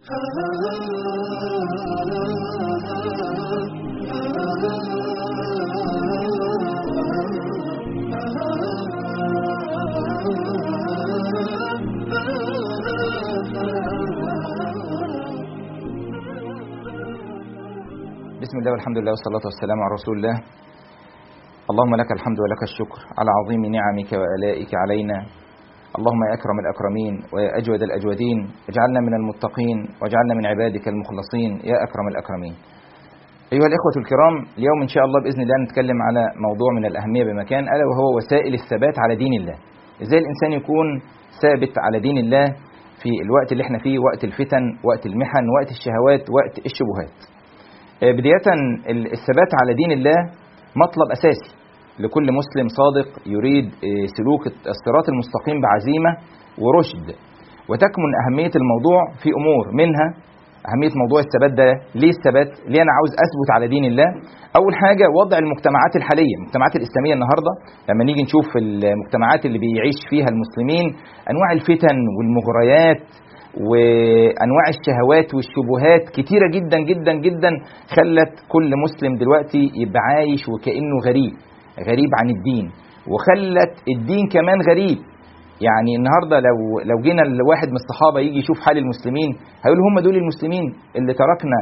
بسم الله والحمد لله والصلاة والسلام على رسول الله. اللهم لك الحمد ولك الشكر على عظيم نعمك وآلائك علينا. اللهم يا أكرم الأكرمين ويا أجود الأجودين، اجعلنا من المتقين واجعلنا من عبادك المخلصين يا أكرم الأكرمين. أيها الإخوة الكرام، اليوم إن شاء الله بإذن الله نتكلم على موضوع من الأهمية بمكان، ألا وهو وسائل الثبات على دين الله. إزاي الإنسان يكون ثابت على دين الله في الوقت اللي احنا فيه، وقت الفتن، وقت المحن، وقت الشهوات، وقت الشبهات. بداية الثبات على دين الله مطلب أساسي لكل مسلم صادق يريد سلوك الصراط المستقيم بعزيمة ورشد. وتكمن أهمية الموضوع في أمور، منها أهمية موضوع الثبات ده. ليه الثبات؟ ليه أنا عاوز أثبت على دين الله؟ أول حاجة وضع المجتمعات الحالية، المجتمعات الإسلامية النهاردة. لما نيجي نشوف المجتمعات اللي بيعيش فيها المسلمين، أنواع الفتن والمغريات وأنواع الشهوات والشبهات كتيرة جدا جدا جدا، خلت كل مسلم دلوقتي يبقى عايش وكأنه غريب عن الدين، وخلت الدين كمان غريب. يعني النهاردة لو جينا لواحد من الصحابة يجي يشوف حال المسلمين، هيقول هم دول المسلمين اللي تركنا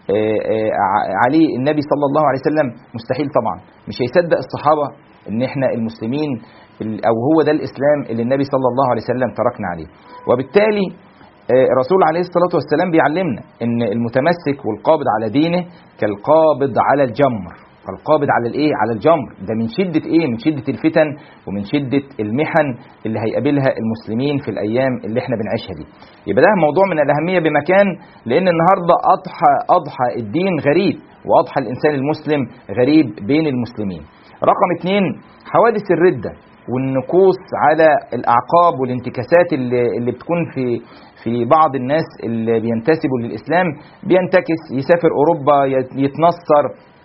عليه النبي صلى الله عليه وسلم؟ مستحيل طبعا، مش هيصدق الصحابة ان احنا المسلمين او هو ده الاسلام اللي النبي صلى الله عليه وسلم تركنا عليه. وبالتالي الرسول عليه الصلاة والسلام بيعلمنا ان المتمسك والقابض على دينه كالقابض على الجمر. فالقابض على الايه؟ على الجمر. ده من شدة ايه؟ من شدة الفتن ومن شدة المحن اللي هيقابلها المسلمين في الايام اللي احنا بنعيشها دي. يبقى ده موضوع من الاهمية بمكان، لان النهاردة اضحى الدين غريب، واضحى الانسان المسلم غريب بين المسلمين. رقم 2، حوادث الردة والنكوص على الأعقاب والانتكاسات اللي بتكون في بعض الناس اللي بينتسبوا للإسلام. بينتكس، يسافر أوروبا، يتنصر،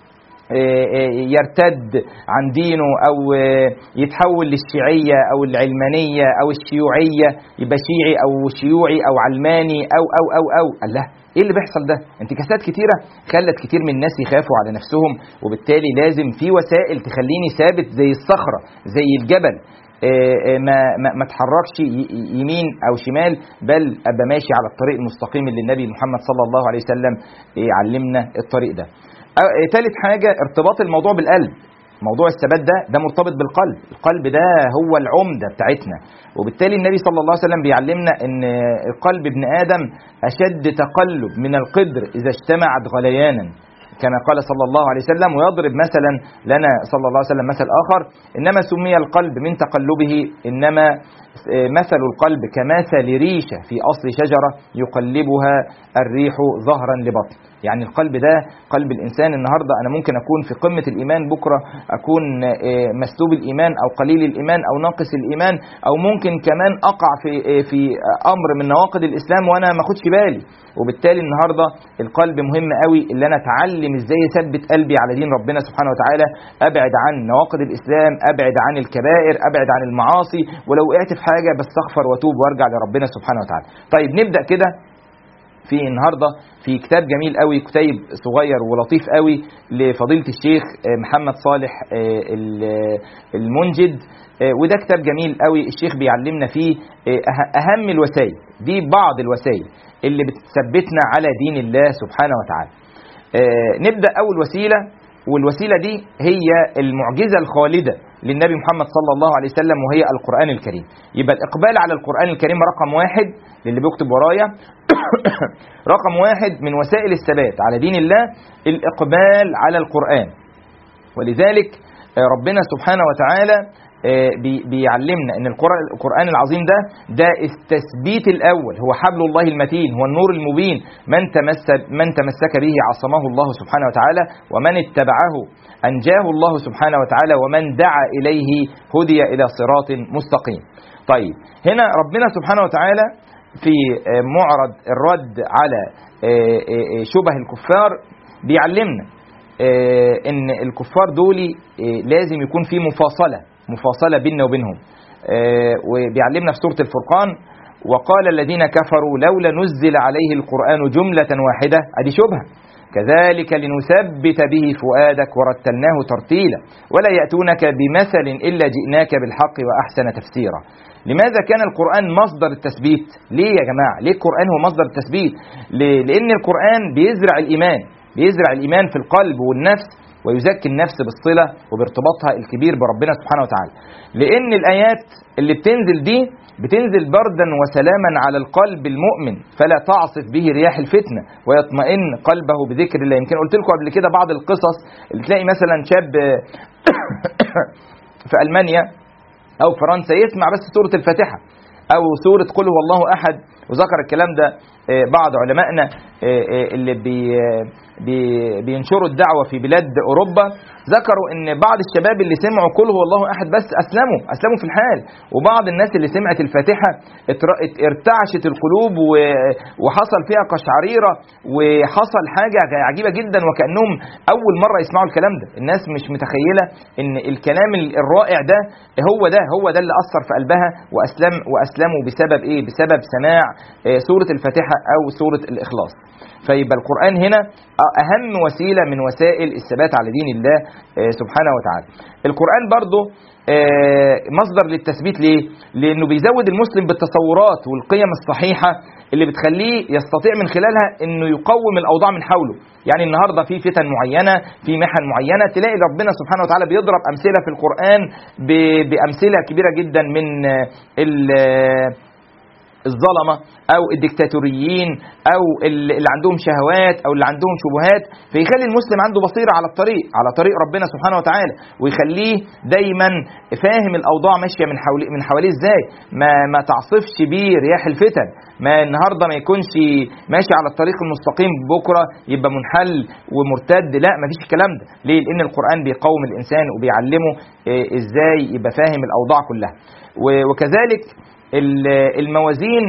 يرتد عن دينه، أو يتحول للشيعية أو العلمانية أو الشيوعية، يبقى شيعي أو شيوعي أو علماني أو الله. ايه اللي بيحصل ده؟ انتكاسات كتيرة خلت كتير من الناس يخافوا على نفسهم، وبالتالي لازم في وسائل تخليني ثابت زي الصخرة، زي الجبل، ما اتحركش يمين او شمال، بل ابقى ماشي على الطريق المستقيم اللي النبي محمد صلى الله عليه وسلم علمنا الطريق ده. ثالث حاجة ارتباط الموضوع بالقلب. موضوع الثبات ده مرتبط بالقلب. القلب ده هو العمدة بتاعتنا، وبالتالي النبي صلى الله عليه وسلم بيعلمنا ان القلب ابن آدم أشد تقلب من القدر إذا اجتمعت غليانا، كما قال صلى الله عليه وسلم. ويضرب مثلا لنا صلى الله عليه وسلم مثل آخر: إنما سمي القلب من تقلبه، إنما مثل القلب كمثل ريشة في أصل شجرة يقلبها الريح ظهرا لبطن. يعني القلب ده قلب الإنسان. النهاردة أنا ممكن أكون في قمة الإيمان، بكرة أكون مسلوب الإيمان أو قليل الإيمان أو ناقص الإيمان، أو ممكن كمان أقع في أمر من نواقض الإسلام وأنا ما أخدش بالي. وبالتالي النهاردة القلب مهم قوي، اللي أنا أتعلم إزاي أثبت قلبي على دين ربنا سبحانه وتعالى، أبعد عن نواقض الإسلام، أبعد عن الكبائر، أبعد عن المعاصي، ولو وقعت في حاجة بستغفر واتوب وارجع لربنا سبحانه وتعالى. طيب نبدأ كده في النهاردة في كتاب جميل قوي، كتاب صغير ولطيف قوي لفضيلة الشيخ محمد صالح المنجد. وده كتاب جميل قوي، الشيخ بيعلمنا فيه أهم الوسائل دي، بعض الوسائل اللي بتثبتنا على دين الله سبحانه وتعالى. نبدأ أول وسيلة، والوسيلة دي هي المعجزة الخالدة للنبي محمد صلى الله عليه وسلم، وهي القرآن الكريم. يبقى الإقبال على القرآن الكريم رقم 1 للي بيكتب ورايا. رقم 1 من وسائل الثبات على دين الله الإقبال على القرآن. ولذلك ربنا سبحانه وتعالى بيعلمنا ان القرآن العظيم ده التثبيت الاول، هو حبل الله المتين، هو النور المبين، من تمسك به عصمه الله سبحانه وتعالى، ومن اتبعه انجاه الله سبحانه وتعالى، ومن دعا اليه هدي الى صراط مستقيم. طيب هنا ربنا سبحانه وتعالى في معرض الرد على شبه الكفار بيعلمنا ان الكفار دول لازم يكون في مفاصلة بيننا وبينهم. وبيعلمنا في سورة الفرقان: وقال الذين كفروا لولا نزل عليه القرآن جملة واحدة، ادي شبهة. كذلك لنثبت به فؤادك ورتلناه ترتيلا ولا يأتونك بمثل إلا جئناك بالحق وأحسن تفسيرا. لماذا كان القرآن مصدر التثبيت؟ ليه يا جماعة؟ ليه القرآن هو مصدر التثبيت؟ لأن القرآن بيزرع الإيمان، بيزرع الإيمان في القلب والنفس، ويزكي النفس بالصلة وبارتباطها الكبير بربنا سبحانه وتعالى. لأن الآيات اللي بتنزل دي بتنزل بردا وسلاما على القلب المؤمن، فلا تعصف به رياح الفتنة ويطمئن قلبه بذكر الله. يمكن قلت لكم قبل كده بعض القصص اللي تلاقي مثلا شاب في ألمانيا أو فرنسا يسمع بس سورة الفاتحة أو سورة قل هو الله أحد، وذكر الكلام ده بعض علمائنا اللي بينشروا الدعوة في بلاد أوروبا، ذكروا ان بعض الشباب اللي سمعوا قل هو الله احد بس اسلموا في الحال، وبعض الناس اللي سمعت الفاتحة ارتعشت القلوب وحصل فيها قشعريرة وحصل حاجة عجيبة جدا وكأنهم اول مرة يسمعوا الكلام ده. الناس مش متخيلة ان الكلام الرائع ده هو ده اللي اثر في قلبها واسلموا بسبب ايه؟ بسبب سماع سورة الفاتحة او سورة الاخلاص. فيبقى القرآن هنا أهم وسيلة من وسائل الثبات على دين الله سبحانه وتعالى. القرآن برضو مصدر للتثبيت. ليه؟ لأنه بيزود المسلم بالتصورات والقيم الصحيحة اللي بتخليه يستطيع من خلالها أنه يقوم الأوضاع من حوله. يعني النهاردة في فتن معينة، في محن معينة، تلاقي ربنا سبحانه وتعالى بيضرب أمثلة في القرآن بأمثلة كبيرة جدا من الظلمة أو الدكتاتوريين أو اللي عندهم شهوات أو اللي عندهم شبهات، فيخلي المسلم عنده بصيرة على طريق ربنا سبحانه وتعالى، ويخليه دايما فاهم الأوضاع ماشية من حواليه إزاي، ما تعصفش بيه رياح الفتن، ما النهاردة ما يكونش ماشي على الطريق المستقيم بكرة يبقى منحل ومرتد. لا، ما فيش الكلام ده. ليه؟ لأن القرآن بيقوم الإنسان وبيعلمه إزاي يبقى فاهم الأوضاع كلها. وكذلك الموازين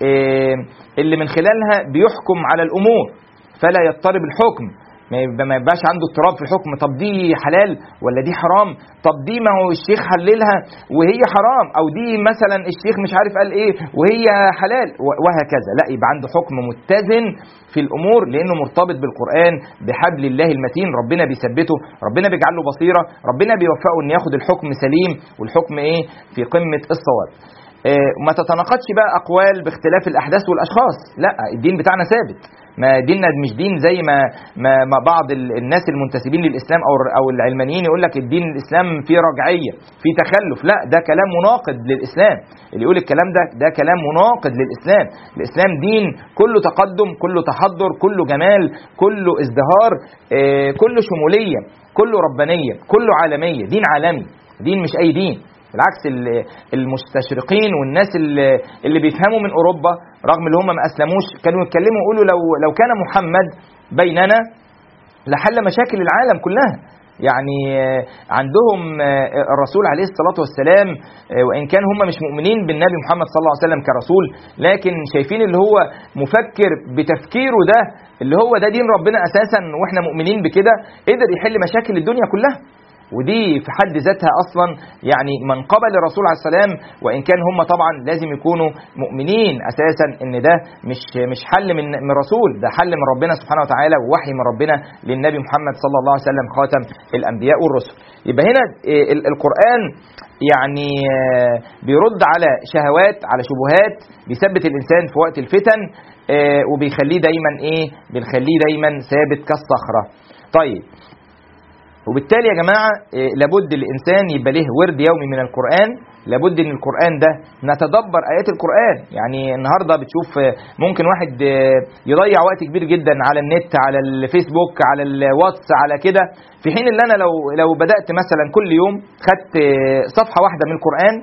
اللي من خلالها بيحكم على الأمور فلا يضطرب الحكم، ما يبقاش عنده اضطراب في الحكم. طب دي حلال ولا دي حرام؟ طب دي ما هو الشيخ حللها وهي حرام، او دي مثلا الشيخ مش عارف قال ايه وهي حلال، وهكذا. لا، يبقى عنده حكم متزن في الامور لانه مرتبط بالقرآن بحبل الله المتين. ربنا بيثبته، ربنا بيجعل له بصيرة، ربنا بيوفقه ان ياخد الحكم سليم والحكم ايه؟ في قمة الصواب. ما تتناقضش بقى أقوال باختلاف الأحداث والأشخاص. لا، الدين بتاعنا ثابت. ما ديننا مش دين زي ما بعض الناس المنتسبين للإسلام أو العلمانيين يقول لك الدين الإسلام فيه رجعية، فيه تخلف. لا، ده كلام مناقض للإسلام. اللي يقول الكلام ده كلام مناقض للإسلام. الإسلام دين كله تقدم، كله تحضر، كله جمال، كله ازدهار، كله شمولية، كله ربانية، كله عالمية. دين عالمي، دين مش أي دين. بالعكس، المستشرقين والناس اللي بيفهموا من أوروبا رغم اللي هم ما أسلموش كانوا يتكلموا يقولوا لو كان محمد بيننا لحل مشاكل العالم كلها. يعني عندهم الرسول عليه الصلاة والسلام، وإن كان هم مش مؤمنين بالنبي محمد صلى الله عليه وسلم كرسول، لكن شايفين اللي هو مفكر بتفكيره ده اللي هو ده دين ربنا أساسا وإحنا مؤمنين بكده، قدر يحل مشاكل الدنيا كلها. ودي في حد ذاتها أصلا يعني منقبة للرسول عليه السلام، وإن كان هم طبعا لازم يكونوا مؤمنين أساسا إن ده مش حل من رسول، ده حل من ربنا سبحانه وتعالى ووحي من ربنا للنبي محمد صلى الله عليه وسلم خاتم الأنبياء والرسل. يبقى هنا القرآن يعني بيرد على شهوات، على شبهات، بيثبت الإنسان في وقت الفتن، وبيخليه دايما بيخليه دايما ثابت كالصخرة. طيب، وبالتالي يا جماعة لابد الإنسان يبقى له ورد يومي من القرآن. لابد ان القرآن ده نتدبر آيات القرآن. يعني النهاردة بتشوف ممكن واحد يضيع وقت كبير جدا على النت، على الفيسبوك، على الواتس، على كده، في حين ان انا لو بدأت مثلا كل يوم خدت صفحة واحدة من القرآن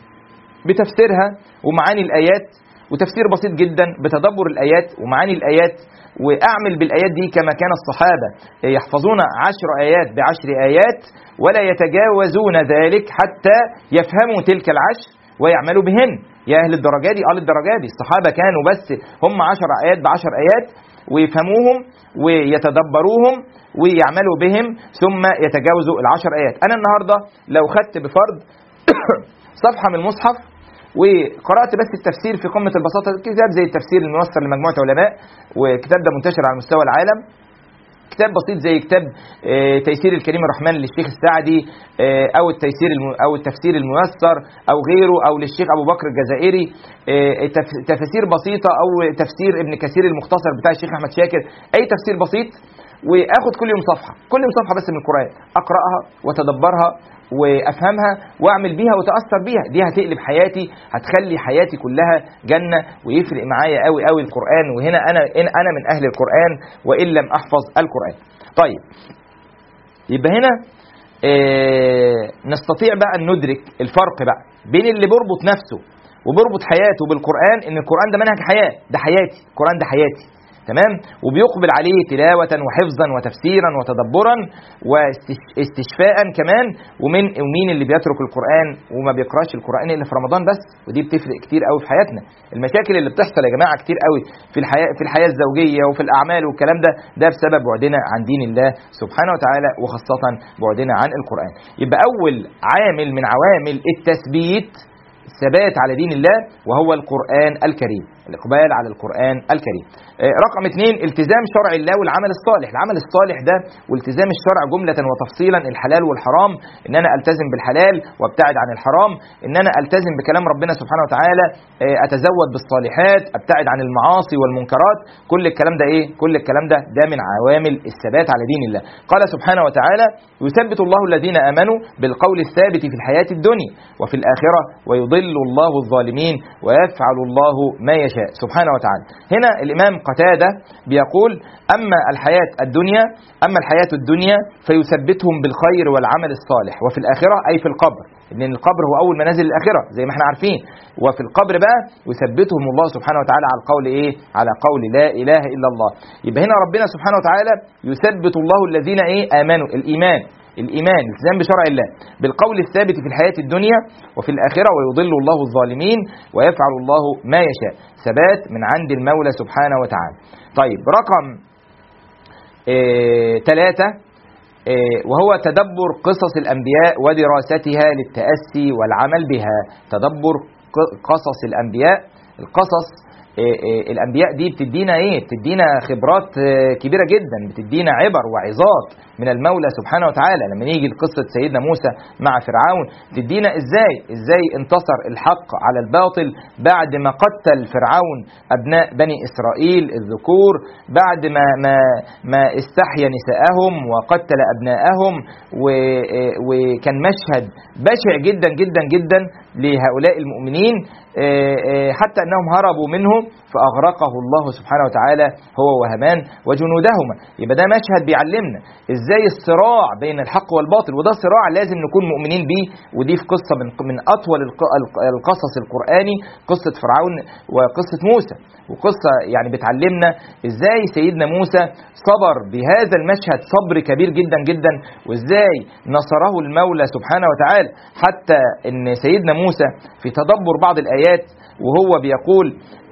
بتفسيرها ومعاني الآيات، وتفسير بسيط جدا بتدبر الآيات ومعاني الآيات، وأعمل بالآيات دي كما كان الصحابة يحفظون 10 آيات ب10 آيات ولا يتجاوزون ذلك حتى يفهموا تلك 10 ويعملوا بهن. يا أهل الدرجات دي، الدرجات دي الصحابة كانوا بس هم 10 آيات ب10 آيات ويفهموهم ويتدبروهم ويعملوا بهم ثم يتجاوزوا 10 آيات. أنا النهاردة لو خدت بفرض صفحة من المصحف وقرأت بس التفسير في قمة البساطة، كتاب زي التفسير الميسر لمجموعة علماء، وكتاب ده منتشر على مستوى العالم. كتاب بسيط زي كتاب تيسير الكريم الرحمن للشيخ السعدي، أو التفسير الميسر أو غيره، أو للشيخ أبو بكر الجزائري، تفاسير بسيطة، أو تفسير ابن كثير المختصر بتاع الشيخ أحمد شاكر، أي تفسير بسيط، وآخد كل يوم صفحة، كل يوم صفحة بس من القرآن، أقرأها وتدبرها وافهمها واعمل بيها وتاثر بيها. دي هتقلب حياتي، هتخلي حياتي كلها جنه، ويفرق معايا قوي قوي القران. وهنا انا من اهل القران وان لم احفظ القران. طيب، يبقى هنا نستطيع بقى ان ندرك الفرق بقى بين اللي بيربط نفسه وبيربط حياته بالقران، ان القران ده منهج حياه، ده حياتي، القران ده حياتي، تمام، وبيقبل عليه تلاوة وحفظا وتفسيرا وتدبرا واستشفاء كمان. ومين اللي بيترك القرآن وما بيقراش القرآن إلا في رمضان بس، ودي بتفرق كتير قوي في حياتنا. المشاكل اللي بتحصل يا جماعة كتير قوي في الحياة الزوجية وفي الأعمال والكلام ده بسبب بعدنا عن دين الله سبحانه وتعالى، وخاصة بعدنا عن القرآن. يبقى أول عامل من عوامل التثبيت الثبات على دين الله وهو القرآن الكريم، الإقبال على القرآن الكريم. رقم 2 التزام شرع الله والعمل الصالح. العمل الصالح ده والتزام الشرع جملة وتفصيلا، الحلال والحرام، ان انا التزم بالحلال وابتعد عن الحرام، ان انا التزم بكلام ربنا سبحانه وتعالى، اتزود بالصالحات، ابتعد عن المعاصي والمنكرات. كل الكلام ده ايه؟ كل الكلام ده من عوامل الثبات على دين الله. قال سبحانه وتعالى: يثبت الله الذين آمنوا بالقول الثابت في الحياة الدنيا وفي الآخرة ويضل الله الظالمين ويفعل الله ما يشاء سبحانه وتعالى. هنا الإمام قتادة بيقول: أما الحياة الدنيا فيثبتهم بالخير والعمل الصالح، وفي الآخرة أي في القبر، لأن القبر هو أول منازل الآخرة زي ما احنا عارفين، وفي القبر بقى يثبتهم الله سبحانه وتعالى على القول إيه؟ على قول لا إله إلا الله. يبقى هنا ربنا سبحانه وتعالى يثبت الله الذين إيه؟ آمنوا، الإيمان التزام بشرع الله بالقول الثابت في الحياة الدنيا وفي الآخرة ويضل الله الظالمين ويفعل الله ما يشاء، ثبات من عند المولى سبحانه وتعالى. طيب، رقم 3 وهو تدبر قصص الأنبياء ودراستها للتأسي والعمل بها. تدبر قصص الأنبياء، القصص الأنبياء دي بتدينا إيه؟ بتدينا خبرات كبيرة جدا، بتدينا عبر وعظات من المولى سبحانه وتعالى. لما نيجي لقصة سيدنا موسى مع فرعون، تدينا إزاي انتصر الحق على الباطل بعد ما قتل فرعون أبناء بني إسرائيل الذكور، بعد ما استحيا نساءهم وقتل أبناءهم، وكان مشهد بشع جدا جدا جدا لهؤلاء المؤمنين، حتى أنهم هربوا منه فأغرقه الله سبحانه وتعالى هو وهامان وجنودهما. يبقى ده مشهد بيعلمنا ازاي الصراع بين الحق والباطل، وده صراع لازم نكون مؤمنين بيه. ودي في قصة من أطول القصص القرآني، قصة فرعون وقصة موسى، وقصة يعني بتعلمنا ازاي سيدنا موسى صبر بهذا المشهد صبر كبير جدا جدا، وازاي نصره المولى سبحانه وتعالى، حتى ان سيدنا موسى في تدبر بعض الآيات وهو بيقول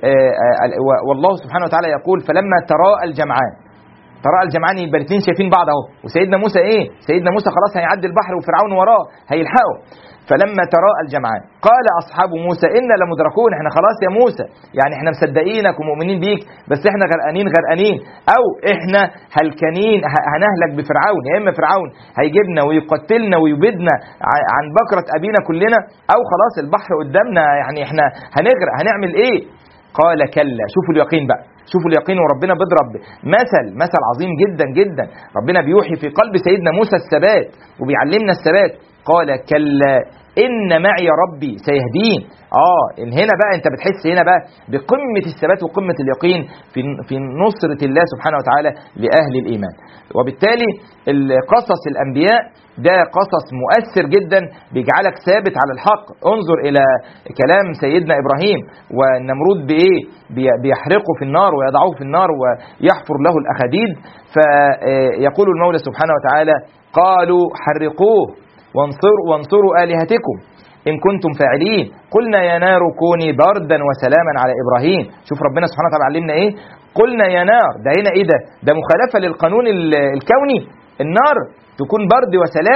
والله سبحانه وتعالى يقول: فلما تراءى الجمعان يبقى الاثنين شايفين بعض اهو، وسيدنا موسى سيدنا موسى خلاص هيعدي البحر وفرعون وراه هيلحقه. فلما تراءى الجمعان قال أصحاب موسى إنا لمدركون، احنا خلاص يا موسى، يعني احنا مصدقينك ومؤمنين بيك، بس احنا غرقانين، او احنا هلكانين، هنهلك بفرعون، يا اما فرعون هيجيبنا ويقتلنا ويبيدنا عن بكرة ابينا كلنا، او خلاص البحر قدامنا، يعني احنا هنغرق، هنعمل ايه؟ قال كلا. شوفوا اليقين بقى، شوفوا اليقين، وربنا بيضرب مثل عظيم جدا جدا. ربنا بيوحي في قلب سيدنا موسى الثبات وبيعلمنا الثبات. قال كلا إن معي ربي سيهدين. هنا بقى انت بتحس هنا بقى بقمة الثبات وقمة اليقين في نصرة الله سبحانه وتعالى لأهل الإيمان. وبالتالي قصص الأنبياء ده قصص مؤثر جدا بيجعلك ثابت على الحق. انظر إلى كلام سيدنا إبراهيم والنمرود بيحرقه في النار ويضعوه في النار ويحفر له الأخديد، فيقول المولى سبحانه وتعالى: قالوا حرقوه وانصروا آلهتكم إن كنتم فاعلين قلنا يا نار كوني بردا وسلاما على إبراهيم. شوف ربنا سبحانه وتعالى علمنا إيه؟ قلنا يا نار، ده هنا إيه؟ ده مخالفة للقانون الكوني. النار تكون برد وسلام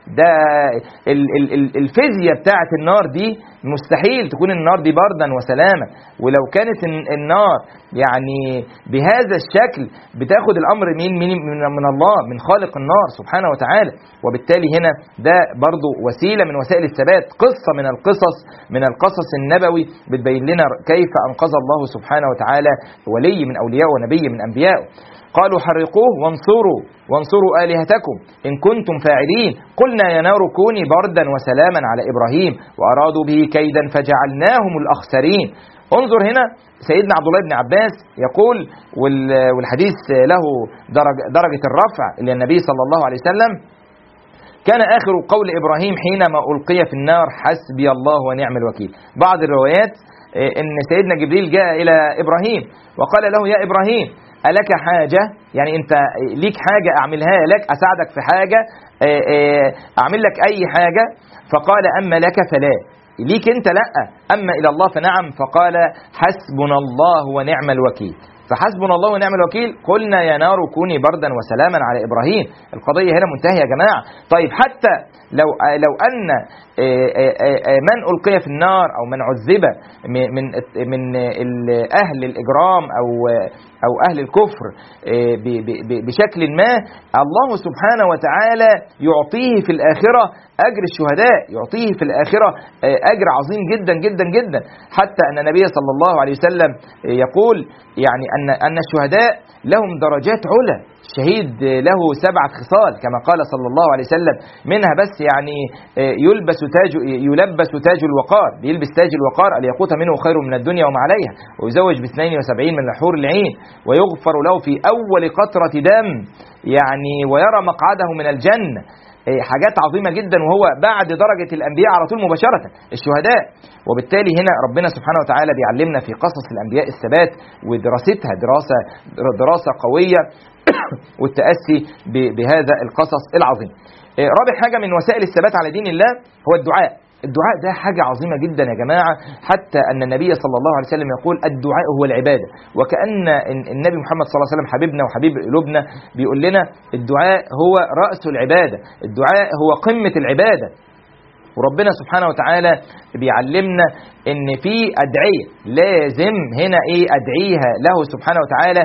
ده الفيزياء بتاعت النار دي مستحيل تكون النار دي بردا وسلاما، ولو كانت النار يعني بهذا الشكل بتاخد الأمر من الله، من خالق النار سبحانه وتعالى. وبالتالي هنا ده برضو وسيلة من وسائل الثبات، قصة من القصص النبوي بتبين لنا كيف أنقذ الله سبحانه وتعالى ولي من أولياء ونبي من أنبيائه. قالوا حرقوه وانصروا آلهتكم إن كنتم فاعلين قلنا يا نار كوني بردا وسلاما على إبراهيم وأرادوا به كيدا فجعلناهم الأخسرين. انظر هنا سيدنا عبد الله بن عباس يقول، والحديث له درجة الرفع إلى النبي صلى الله عليه وسلم: كان آخر قول إبراهيم حينما ألقي في النار حسبي الله ونعم الوكيل. بعض الروايات إن سيدنا جبريل جاء إلى إبراهيم وقال له: يا إبراهيم ألك حاجة؟ يعني أنت ليك حاجة أعملها لك، أساعدك في حاجة، أعمل لك أي حاجة؟ فقال: أما لك فلا. ليك أنت لأ، أما إلى الله فنعم. فقال: حسبنا الله ونعم الوكيل. فحسبنا الله ونعم الوكيل قلنا يا نار كوني بردا وسلاما على إبراهيم. القضية هنا منتهية يا جماعة. طيب حتى لو أن من ألقي في النار أو من عذب من أهل الإجرام أو أهل الكفر بشكل ما، الله سبحانه وتعالى يعطيه في الآخرة أجر الشهداء، يعطيه في الآخرة أجر عظيم جدا جدا جدا، حتى أن النبي صلى الله عليه وسلم يقول يعني أن الشهداء لهم درجات علا. الشهيد له 7 خصال كما قال صلى الله عليه وسلم، منها بس يعني يلبس تاج الوقار، بيلبس تاج الوقار: الياقوت منه خير من الدنيا وما عليها، ويزوج ب72 من الحور العين، ويغفر له في أول قطرة دم يعني، ويرى مقعده من الجنة. حاجات عظيمة جدا، وهو بعد درجة الأنبياء على طول مباشرة الشهداء. وبالتالي هنا ربنا سبحانه وتعالى بيعلمنا في قصص الأنبياء الثبات ودراستها دراسة قوية والتأسي بهذا القصص العظيم. رابع حاجة من وسائل الثبات على دين الله هو الدعاء. الدعاء ده حاجة عظيمة جدا يا جماعة، حتى أن النبي صلى الله عليه وسلم يقول: الدعاء هو العبادة. وكأن النبي محمد صلى الله عليه وسلم حبيبنا وحبيب قلوبنا بيقول لنا الدعاء هو رأس العبادة، الدعاء هو قمة العبادة. وربنا سبحانه وتعالى بيعلمنا ان في ادعيه لازم هنا ادعيها له سبحانه وتعالى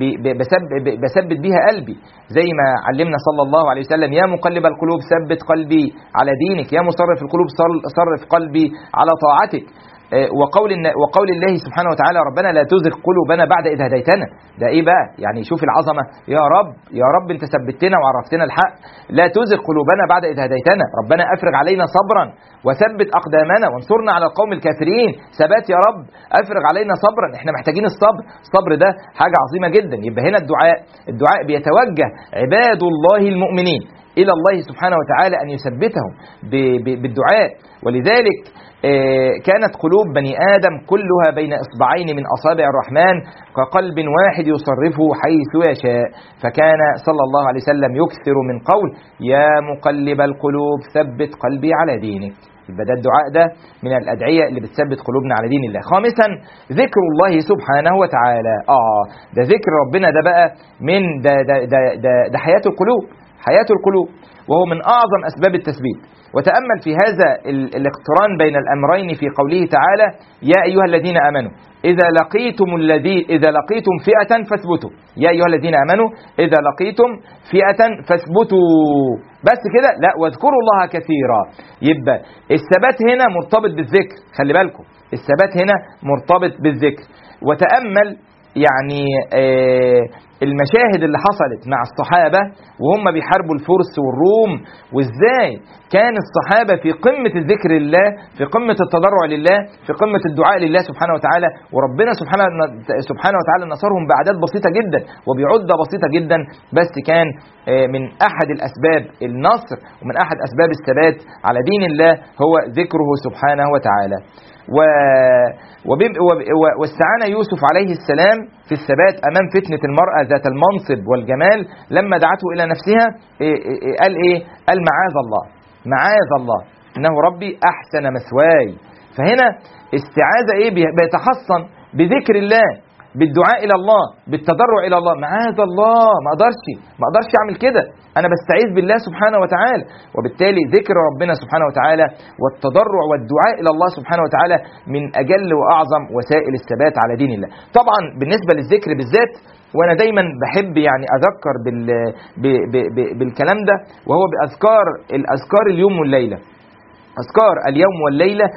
بثبت بيها قلبي، زي ما علمنا صلى الله عليه وسلم: يا مقلب القلوب ثبت قلبي على دينك، يا مصرف القلوب صرف قلبي على طاعتك. وقول الله سبحانه وتعالى: ربنا لا تزغ قلوبنا بعد إذ هديتنا. ده ايه بقى؟ يعني شوف العظمة، يا رب انت ثبتنا وعرفتنا الحق، لا تزغ قلوبنا بعد إذ هديتنا، ربنا افرغ علينا صبرا وثبت أقدامنا وانصرنا على القوم الكافرين. ثبات يا رب، افرغ علينا صبرا، احنا محتاجين الصبر ده حاجة عظيمة جدا. يبقى هنا الدعاء بيتوجه عباد الله المؤمنين إلى الله سبحانه وتعالى أن يثبتهم بالدعاء. ولذلك كانت قلوب بني آدم كلها بين إصبعين من أصابع الرحمن كقلب واحد يصرفه حيث يشاء. فكان صلى الله عليه وسلم يكثر من قول: يا مقلب القلوب ثبت قلبي على دينك. يبقى ده الدعاء ده من الأدعية اللي بتثبت قلوبنا على دين الله. خامسا ذكر الله سبحانه وتعالى. ده ذكر ربنا ده بقى من ده حياة القلوب، وهو من أعظم أسباب التثبيت. وتأمل في هذا الاقتران بين الأمرين في قوله تعالى: يا أيها الذين آمنوا إذا لقيتم فئة فاثبتوا. يا أيها الذين آمنوا إذا لقيتم فئة فاثبتوا. بس كده؟ لا، واذكروا الله كثيرا. يبقى الثبات هنا مرتبط بالذكر، خلي بالكم الثبات هنا مرتبط بالذكر. وتأمل يعني المشاهد اللي حصلت مع الصحابة وهم بيحاربوا الفرس والروم، وازاي كان الصحابة في قمة الذكر لله، في قمة التضرع لله، في قمة الدعاء لله سبحانه وتعالى، وربنا سبحانه وتعالى نصرهم بأعداد بسيطة جدا وبعدة بسيطة جدا، بس كان من أحد الأسباب النصر ومن أحد أسباب الثبات على دين الله هو ذكره سبحانه وتعالى. واستعان يوسف عليه السلام في الثبات أمام فتنة المرأة ذات المنصب والجمال لما دعته إلى نفسها. قال معاذ الله إنه ربي أحسن مثواي. فهنا استعاذ بيتحصن بذكر الله، بالدعاء الى الله، بالتضرع الى الله. معاذ الله، ما اقدرش اعمل كده، انا بستعيذ بالله سبحانه وتعالى. وبالتالي ذكر ربنا سبحانه وتعالى والتضرع والدعاء الى الله سبحانه وتعالى من اجل واعظم وسائل الثبات على دين الله. طبعا بالنسبه للذكر بالذات، وانا دايما بحب يعني اذكر بالكلام ده، وهو الاذكار اليوم والليله. اذكار اليوم والليله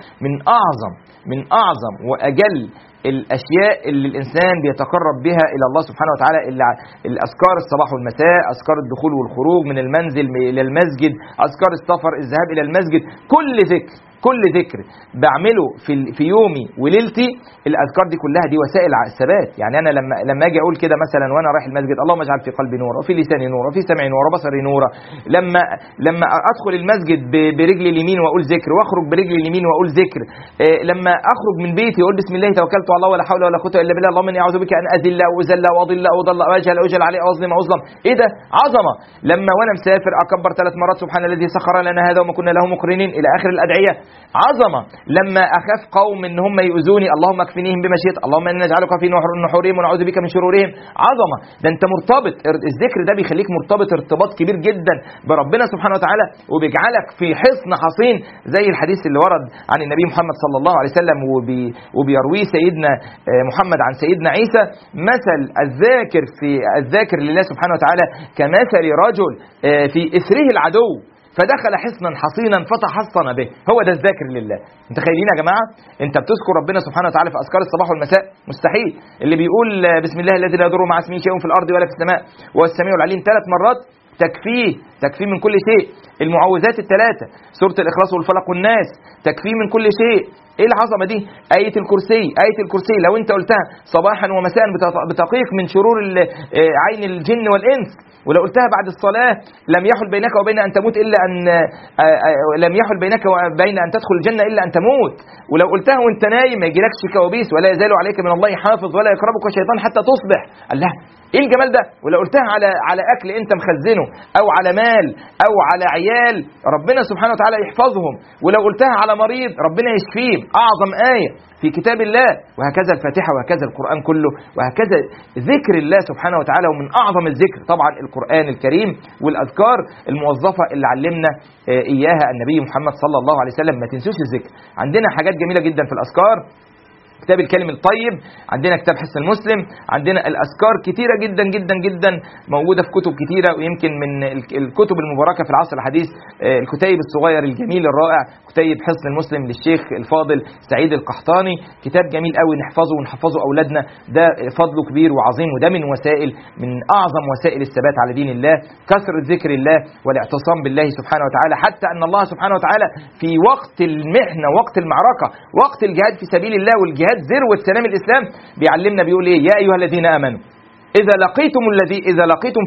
من اعظم واجل الاشياء اللي الانسان بيتقرب بها الى الله سبحانه وتعالى. الاذكار الصباح والمساء، اذكار الدخول والخروج من المنزل الى المسجد، اذكار السفر، الذهاب الى المسجد، كل ذكر بعمله في يومي وليلتي. الاذكار دي كلها دي وسائل الثبات. يعني انا لما اجي اقول كده مثلا وانا رايح المسجد، اللهم اجعل في قلبي نورا وفي لساني نورا وفي سمعي نورا وبصري نورا. لما ادخل المسجد برجلي اليمين واقول ذكر، واخرج برجلي اليمين واقول ذكر. لما اخرج من بيتي اقول بسم الله توكلت على الله ولا حول ولا قوه الا بالله، اللهم اني اعوذ بك ان اذل او اذل او اضل او اضل او اجهل عليه او اظلم او اظلم. ايه ده؟ عظمه. لما وانا مسافر اكبر 3 مرات سبحان الذي سخر لنا هذا وما كنا له مقرنين الى اخر الادعيه. عظمه. لما اخاف قوم ان هم يؤذوني، اللهم اكفنيهم بما شئت، اللهم انا نجعلك في نحورهم ونعوذ بك من شرورهم. عظمه. ده انت مرتبط، الذكر ده بيخليك مرتبط ارتباط كبير جدا بربنا سبحانه وتعالى، وبيجعلك في حصن حصين، زي الحديث اللي ورد عن النبي محمد صلى الله عليه وسلم وبيرويه سيدنا محمد عن سيدنا عيسى: مثل الذاكر لله سبحانه وتعالى كمثل رجل في اثره العدو فدخل حصنا حصينا فتحصن به. هو ده الذاكر لله. انت تخيلين يا جماعه، انت بتذكر ربنا سبحانه وتعالى في اذكار الصباح والمساء؟ مستحيل. اللي بيقول بسم الله الذي لا يضر مع اسمه شيء في الارض ولا في السماء وهو السميع العليم 3 مرات تكفيه من كل شيء. المعوذات ال3، سوره الاخلاص والفلق والناس، تكفيه من كل شيء. ايه العظمه دي؟ آية الكرسي لو انت قلتها صباحا ومساء بتقيك من شرور عين الجن والانس. ولو قلتها بعد الصلاة لم يحل بينك وبين أن تموت إلا أن لم يحل بينك وبين أن تدخل الجنة إلا أن تموت. ولو قلتها وأنت نايم ما يجيلكش كوابيس ولا يزال عليك من الله حافظ ولا يقربك شيطان حتى تصبح. الله، ايه الجمال ده؟ ولو قلتها على اكل انت مخزنه، او على مال، او على عيال، ربنا سبحانه وتعالى يحفظهم. ولو قلتها على مريض ربنا يشفيه. اعظم آية في كتاب الله. وهكذا الفاتحة، وهكذا القرآن كله، وهكذا ذكر الله سبحانه وتعالى. ومن اعظم الذكر طبعا القرآن الكريم والاذكار الموظفة اللي علمنا اياها النبي محمد صلى الله عليه وسلم. ما تنسوش الذكر. عندنا حاجات جميلة جدا في الاذكار، كتاب الكلم الطيب، عندنا كتاب حصن المسلم، عندنا الأذكار كتيرة جدا جدا جدا موجودة في كتب كتيرة. ويمكن من الكتب المباركة في العصر الحديث الكتيب الصغير الجميل الرائع، كتيب حصن المسلم للشيخ الفاضل سعيد القحطاني. كتاب جميل قوي نحفظه ونحفظه أولادنا، ده فضله كبير وعظيم. وده من أعظم وسائل الثبات على دين الله، كثرة ذكر الله والاعتصام بالله سبحانه وتعالى. حتى أن الله سبحانه وتعالى في وقت المحنة، وقت المعركة، وقت الجهاد في سبيل الله والجهاد ذروة سلام الإسلام، بيعلمنا بيقول إيه؟ يا أيها الذين آمنوا إذا لقيتم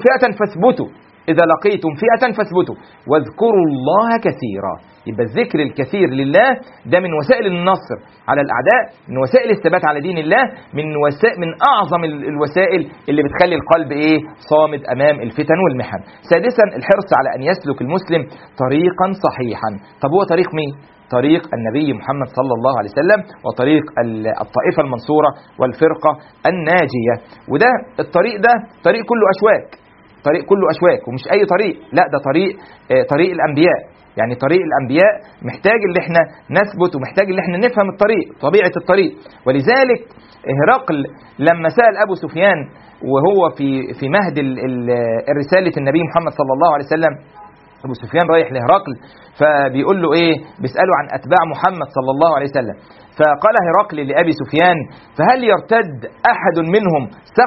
فئة فاثبتوا واذكروا الله كثيرا. يبقى الذكر الكثير لله ده من وسائل النصر على الأعداء، من وسائل الثبات على دين الله، من أعظم الوسائل اللي بتخلي القلب صامد أمام الفتن والمحن. سادسا، الحرص على أن يسلك المسلم طريقا صحيحا. طب هو طريق مين؟ طريق النبي محمد صلى الله عليه وسلم، وطريق الطائفة المنصورة والفرقة الناجية. وده الطريق ده طريق كله أشواك، ومش أي طريق، لا ده طريق الأنبياء. يعني طريق الأنبياء محتاج اللي احنا نثبت، ومحتاج اللي احنا نفهم الطريق، طبيعة الطريق. ولذلك هرقل لما سأل أبو سفيان وهو في مهد الرسالة النبي محمد صلى الله عليه وسلم، أبو سفيان رايح لهرقل فبيقول له بيسأله عن أتباع محمد صلى الله عليه وسلم. فقال هرقل لأبي سفيان: فهل يرتد أحد منهم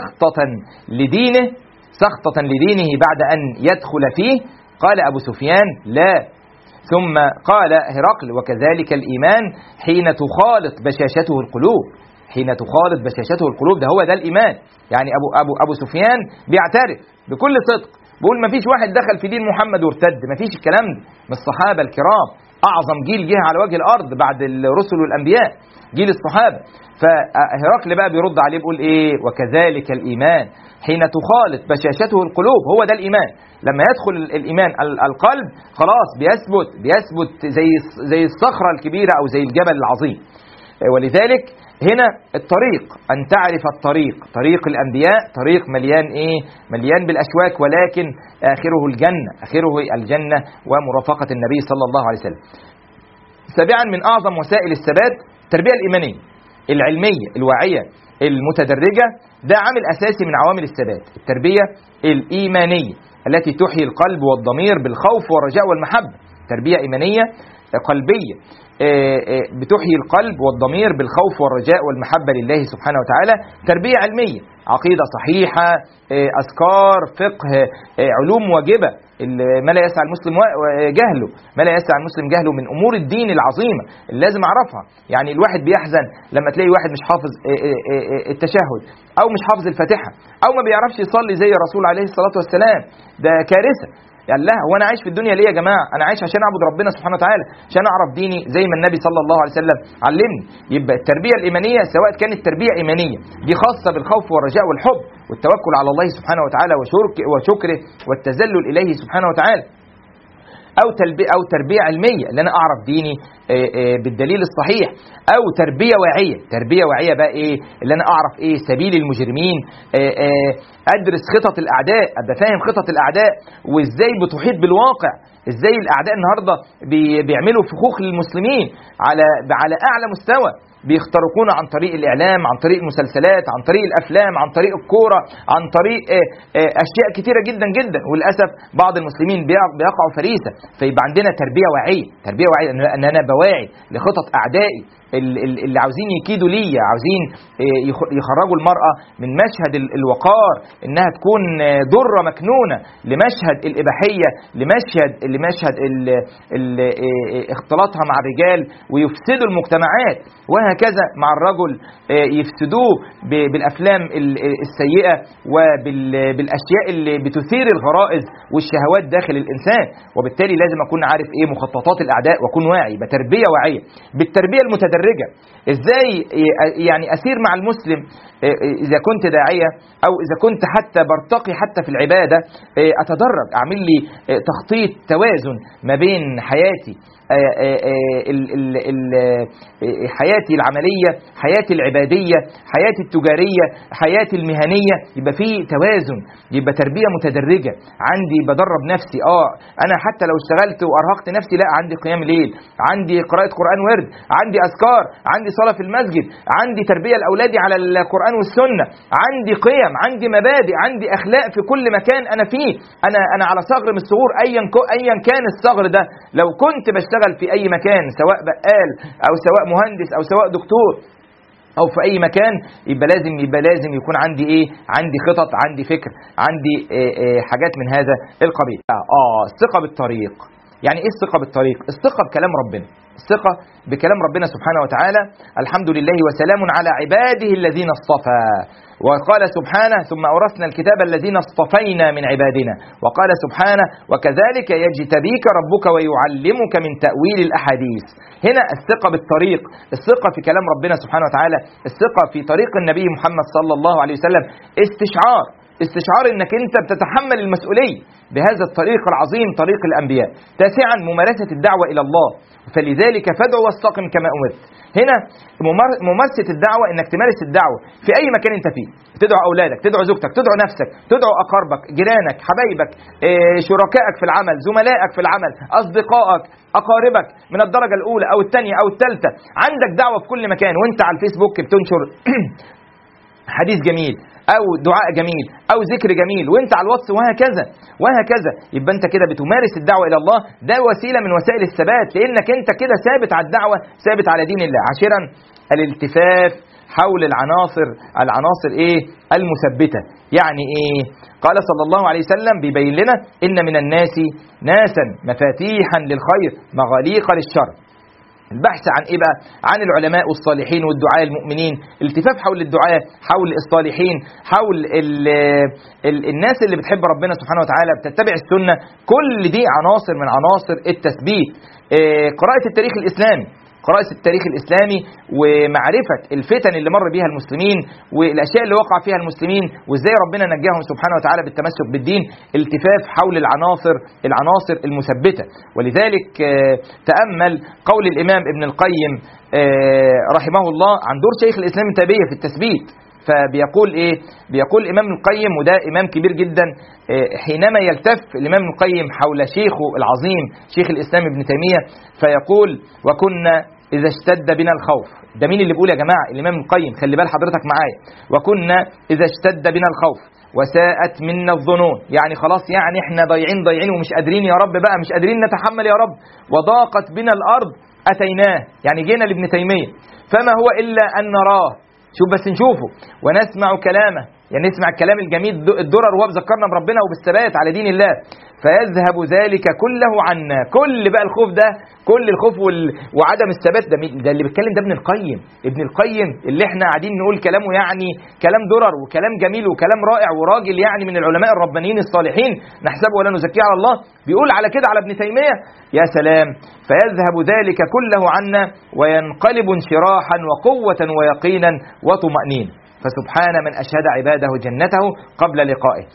سخطة لدينه بعد أن يدخل فيه؟ قال أبو سفيان: لا. ثم قال هرقل: وكذلك الإيمان حين تخالط بشاشته القلوب. ده هو ده الإيمان. يعني أبو سفيان بيعترف بكل صدق، بيقول ما فيش واحد دخل في دين محمد وارتد، ما فيش الكلام ده. من الصحابة الكرام، أعظم جيل جه على وجه الأرض بعد الرسل والأنبياء، جيل الصحابة. فهرقل بقى بيرد عليه بيقول وكذلك الإيمان حين تخالط بشاشته القلوب. هو ده الإيمان. لما يدخل الإيمان القلب خلاص بيثبت زي الصخرة الكبيرة أو زي الجبل العظيم. ولذلك هنا الطريق، أن تعرف الطريق، طريق الأنبياء طريق مليان إيه؟ مليان بالأشواك، ولكن آخره الجنة، آخره الجنة ومرافقة النبي صلى الله عليه وسلم. سابعا من أعظم وسائل الثبات التربية الإيمانية العلمية الواعية المتدرجة، ده عامل أساسي من عوامل الثبات. التربية الإيمانية التي تحيي القلب والضمير بالخوف والرجاء والمحبة، تربية إيمانية قلبية بتحيي القلب والضمير بالخوف والرجاء والمحبة لله سبحانه وتعالى. تربية علمية، عقيدة صحيحة، أذكار، فقه، علوم واجبة، ما لا يسع المسلم جهله، ما لا يسع المسلم جهله من أمور الدين العظيمة اللي لازم أعرفها. يعني الواحد بيحزن لما تلاقي واحد مش حافظ التشهد، أو مش حافظ الفاتحة، أو ما بيعرفش يصلي زي الرسول عليه الصلاة والسلام، ده كارثة. يعني لا، هو انا عايش في الدنيا ليه يا جماعه؟ انا عايش عشان اعبد ربنا سبحانه وتعالى، عشان اعرف ديني زي ما النبي صلى الله عليه وسلم علمني. يبقى التربيه الايمانيه سواء كانت تربيه ايمانيه دي خاصه بالخوف والرجاء والحب والتوكل على الله سبحانه وتعالى وشكره والتذلل اليه سبحانه وتعالى، أو تربية علمية اللي أنا أعرف ديني بالدليل الصحيح، أو تربية واعية. تربية واعية بقى إيه؟ اللي أنا أعرف إيه سبيل المجرمين، أدرس خطط الأعداء، أبقى فاهم خطط الأعداء وإزاي بتحيط بالواقع، إزاي الأعداء النهاردة بيعملوا فخوخ للمسلمين على أعلى مستوى، بيخترقون عن طريق الإعلام، عن طريق المسلسلات، عن طريق الأفلام، عن طريق الكورة، عن طريق أشياء كتيرة جدا جدا، وللأسف بعض المسلمين بيقعوا فريسة. فيبقى عندنا تربية واعية، تربية واعية أن أنا بواعي لخطط أعدائي اللي عاوزين يكيدوا ليا، عاوزين يخرجوا المرأة من مشهد الوقار، إنها تكون ضرة مكنونة، لمشهد الإباحية، لمشهد اختلاطها مع الرجال ويفسدوا المجتمعات، وهكذا مع الرجل يفسدوه بالأفلام السيئة وبالأشياء اللي بتثير الغرائز والشهوات داخل الإنسان. وبالتالي لازم أكون عارف إيه مخططات الأعداء وأكون واعي بتربية واعية. بالتربية المتدرجة إزاي يعني أسير مع المسلم إذا كنت داعية، أو إذا كنت حتى برتقي حتى في العبادة، أتدرج، أعمل لي تخطيط توازن ما بين حياتي حياتي العملية، حياتي العبادية، حياتي التجارية، حياتي المهنية، يبقى في توازن، يبقى تربية متدرجة. عندي بدرب نفسي، أنا حتى لو اشتغلت وأرهقت نفسي، لا، عندي قيام ليل، عندي قراءة قرآن ورد، عندي أذكار، عندي صلاة في المسجد، عندي تربية لأولادي على القرآن والسنة، عندي قيم، عندي مبادئ، عندي أخلاق في كل مكان أنا فيه. أنا على ثغر من الثغور، أيا كان الثغر ده، لو كنت بشتغل في أي مكان، سواء بقال أو سواء مهندس أو سواء دكتور أو في أي مكان، يبقى لازم يكون عندي إيه؟ عندي خطط، عندي فكر، عندي حاجات من هذا القبيل. الثقة بالطريق. يعني إيه الثقة بالطريق؟ الثقة بكلام ربنا، الثقة بكلام ربنا سبحانه وتعالى. الحمد لله وسلام على عباده الذين اصطفى. وقال سبحانه: ثم أورثنا الكتاب الذين اصطفينا من عبادنا. وقال سبحانه: وكذلك يجتبيك ربك ويعلمك من تأويل الأحاديث. هنا الثقة بالطريق، الثقة في كلام ربنا سبحانه وتعالى، الثقة في طريق النبي محمد صلى الله عليه وسلم، استشعار انك انت بتتحمل المسؤولية بهذا الطريق العظيم، طريق الأنبياء. تاسعا ممارسة الدعوة إلى الله، فلذلك فادع واستقم كما أمرت. هنا ممارسة الدعوة، انك تمارس الدعوة في أي مكان انت فيه، تدعو أولادك، تدعو زوجتك، تدعو نفسك، تدعو أقاربك، جيرانك، حبايبك، شركائك في العمل، زملائك في العمل، أصدقائك، أقاربك من الدرجة الأولى أو الثانية أو الثالثة. عندك دعوة في كل مكان، وانت على الفيسبوك بتنشر حديث جميل أو دعاء جميل أو ذكر جميل، وانت على الواتس، وهكذا. يبقى انت كده بتمارس الدعوة إلى الله، ده وسيلة من وسائل الثبات، لأنك انت كده ثابت على الدعوة، ثابت على دين الله. عاشرا الالتفاف حول العناصر ايه؟ المثبتة. يعني ايه؟ قال صلى الله عليه وسلم بيبين لنا: إن من الناس ناسا مفاتيحا للخير مغاليق للشر. البحث عن ايه بقى؟ عن العلماء والصالحين والدعاء المؤمنين، التفاف حول الدعاء، حول الصالحين، حول الناس اللي بتحب ربنا سبحانه وتعالى، بتتبع السنة. كل دي عناصر من عناصر التثبيت. قراءة التاريخ الإسلامي، قراءة التاريخ الإسلامي ومعرفة الفتن اللي مر بها المسلمين والأشياء اللي وقع فيها المسلمين وإزاي ربنا نجاهم سبحانه وتعالى بالتمسك بالدين، التفاف حول العناصر المثبتة. ولذلك تأمل قول الإمام ابن القيم رحمه الله عن دور شيخ الإسلام ابن تيمية في التثبيت. فبيقول إيه؟ بيقول الإمام ابن القيم، وده إمام كبير جدا، حينما يلتف الإمام ابن القيم حول شيخه العظيم شيخ الإسلام ابن تيمية فيقول: وكنا إذا اشتد بنا الخوف. ده مين اللي بيقول يا جماعة؟ الإمام ابن القيم، خلي بال حضرتك معايا. وكنا إذا اشتد بنا الخوف وساءت منا الظنون، يعني خلاص يعني احنا ضايعين ومش قادرين يا رب بقى، مش قادرين نتحمل يا رب. وضاقت بنا الأرض أتيناه، يعني جينا لابن تيمية، فما هو إلا أن نراه، شوف بس نشوفه، ونسمع كلامه، يعني نسمع الكلام الجميل الدرر وهو بذكرنا بربنا وبالثبات على دين الله، فيذهب ذلك كله عنا. كل بقى الخوف ده، كل الخوف وعدم الثبات ده اللي بيتكلم ده ابن القيم اللي احنا قاعدين نقول كلامه يعني كلام درر وكلام جميل وكلام رائع وراجل يعني من العلماء الربانيين الصالحين نحسبه ولا نزكيه على الله، بيقول على كده على ابن تيمية. يا سلام! فيذهب ذلك كله عنا وينقلب انشراحا وقوة ويقينا وطمأنينة. فسبحان من أشهد عباده جنته قبل لقائه.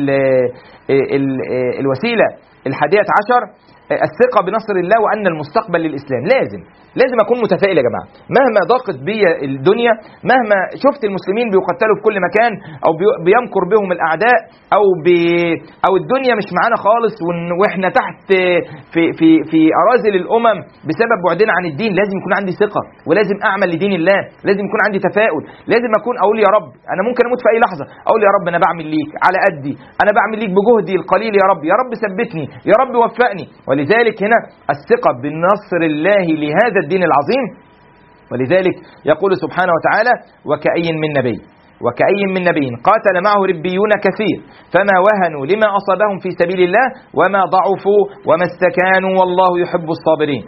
الوسيلة 11 الثقة بنصر الله وأن المستقبل للإسلام. لازم أكون متفائل يا جماعة، مهما ضاقت بي الدنيا، مهما شفت المسلمين بيقتلوا في كل مكان أو بيمكر بهم الأعداء أو الدنيا مش معانا خالص وإحنا تحت في أراذل الأمم بسبب بعدنا عن الدين، لازم يكون عندي ثقة ولازم أعمل لدين الله، لازم يكون عندي تفاؤل، لازم أقول يا رب أنا ممكن أموت في أي لحظة، أقول يا رب أنا بعمل ليك على قدي، أنا بعمل ليك بجهدي القليل، يا رب ثبتني، يا رب وفقني. ولذلك هنا الثقة بنصر الله لهذا الدين العظيم. ولذلك يقول سبحانه وتعالى: وكأي من نبي قاتل معه ربيون كثير فما وهنوا لما أصابهم في سبيل الله وما ضعفوا وما استكانوا والله يحب الصابرين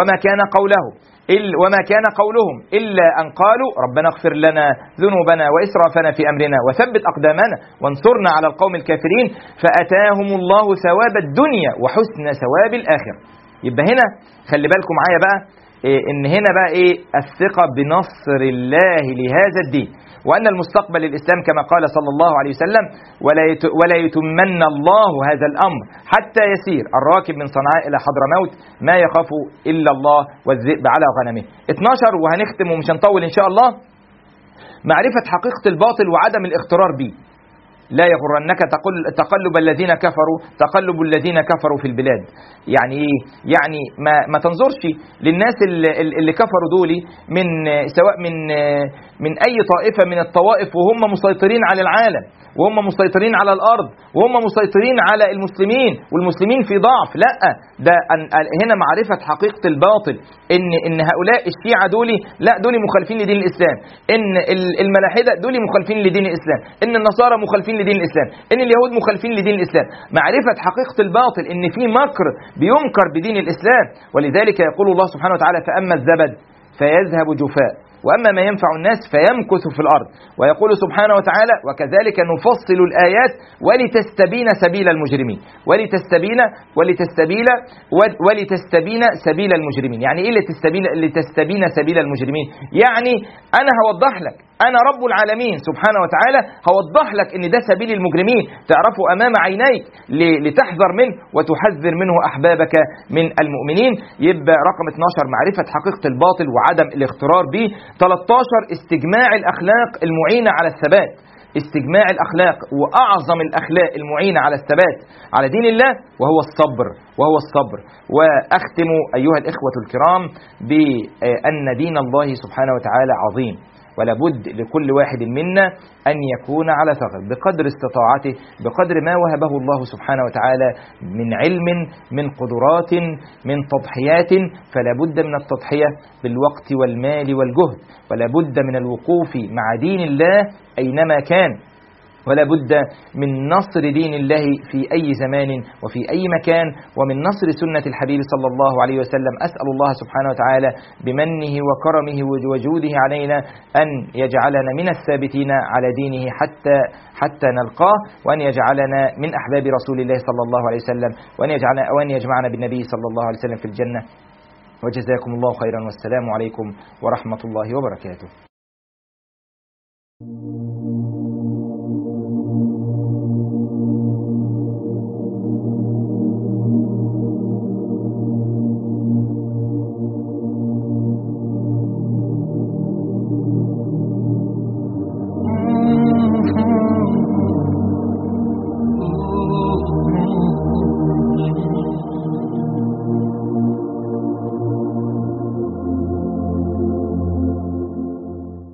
وما كان قولهم إلا أن قالوا ربنا اغفر لنا ذنوبنا وإسرافنا في أمرنا وثبت أقدامنا وانصرنا على القوم الكافرين فأتاهم الله ثواب الدنيا وحسن ثواب الآخرة. يبقى هنا خلي بالكم معايا بقى إن هنا بقى الثقة بنصر الله لهذا الدين وأن المستقبل للإسلام كما قال صلى الله عليه وسلم: ولا يتمن الله هذا الأمر حتى يسير الراكب من صنعاء إلى حضرموت ما يخاف إلا الله والذئب على غنمه. 12 وهنختم ومش هنطول إن شاء الله: معرفة حقيقة الباطل وعدم الاغترار به. لا يغرنك تقلب الذين كفروا في البلاد. يعني ايه؟ يعني ما تنظرش للناس اللي كفروا دول سواء من اي طائفة من الطوائف وهم مسيطرين على العالم وهم مسيطرين على الارض وهم مسيطرين على المسلمين والمسلمين في ضعف. لا، ده هنا معرفة حقيقة الباطل، ان هؤلاء الشيعة دول مخالفين لدين الاسلام، ان الملاحدة دول مخالفين لدين الاسلام، ان النصارى مخالفين لدين الاسلام، ان اليهود مخالفين لدين الاسلام. معرفة حقيقة الباطل ان في مكر بينكر بدين الاسلام. ولذلك يقول الله سبحانه وتعالى: فأما الزبد فيذهب جفاء وأما ما ينفع الناس فيمكث في الأرض. ويقول سبحانه وتعالى: وكذلك نفصل الآيات ولتستبين سبيل المجرمين. ولتستبين سبيل المجرمين. يعني إيه لتستبين سبيل المجرمين؟ يعني أنا هوضح لك، أنا رب العالمين سبحانه وتعالى هوضح لك إن ده سبيل المجرمين، تعرفه أمام عينيك لتحذر منه وتحذر منه أحبابك من المؤمنين. يبقى رقم 12 معرفة حقيقة الباطل وعدم الاغترار به. 13 استجماع الأخلاق المعينة على الثبات. استجماع الأخلاق وأعظم الأخلاق المعينة على الثبات على دين الله وهو الصبر. وأختم أيها الإخوة الكرام بأن دين الله سبحانه وتعالى عظيم، ولا بد لكل واحد منا أن يكون على ثغر بقدر استطاعته، بقدر ما وهبه الله سبحانه وتعالى من علم، من قدرات، من تضحيات. فلا بد من التضحية بالوقت والمال والجهد، ولا بد من الوقوف مع دين الله أينما كان، ولا بد من نصر دين الله في أي زمان وفي أي مكان، ومن نصر سنة الحبيب صلى الله عليه وسلم. أسأل الله سبحانه وتعالى بمنه وكرمه وجوده علينا أن يجعلنا من الثابتين على دينه حتى نلقاه، وأن يجعلنا من أحباب رسول الله صلى الله عليه وسلم، وأن يجمعنا بالنبي صلى الله عليه وسلم في الجنة. وجزاكم الله خيرا، والسلام عليكم ورحمة الله وبركاته.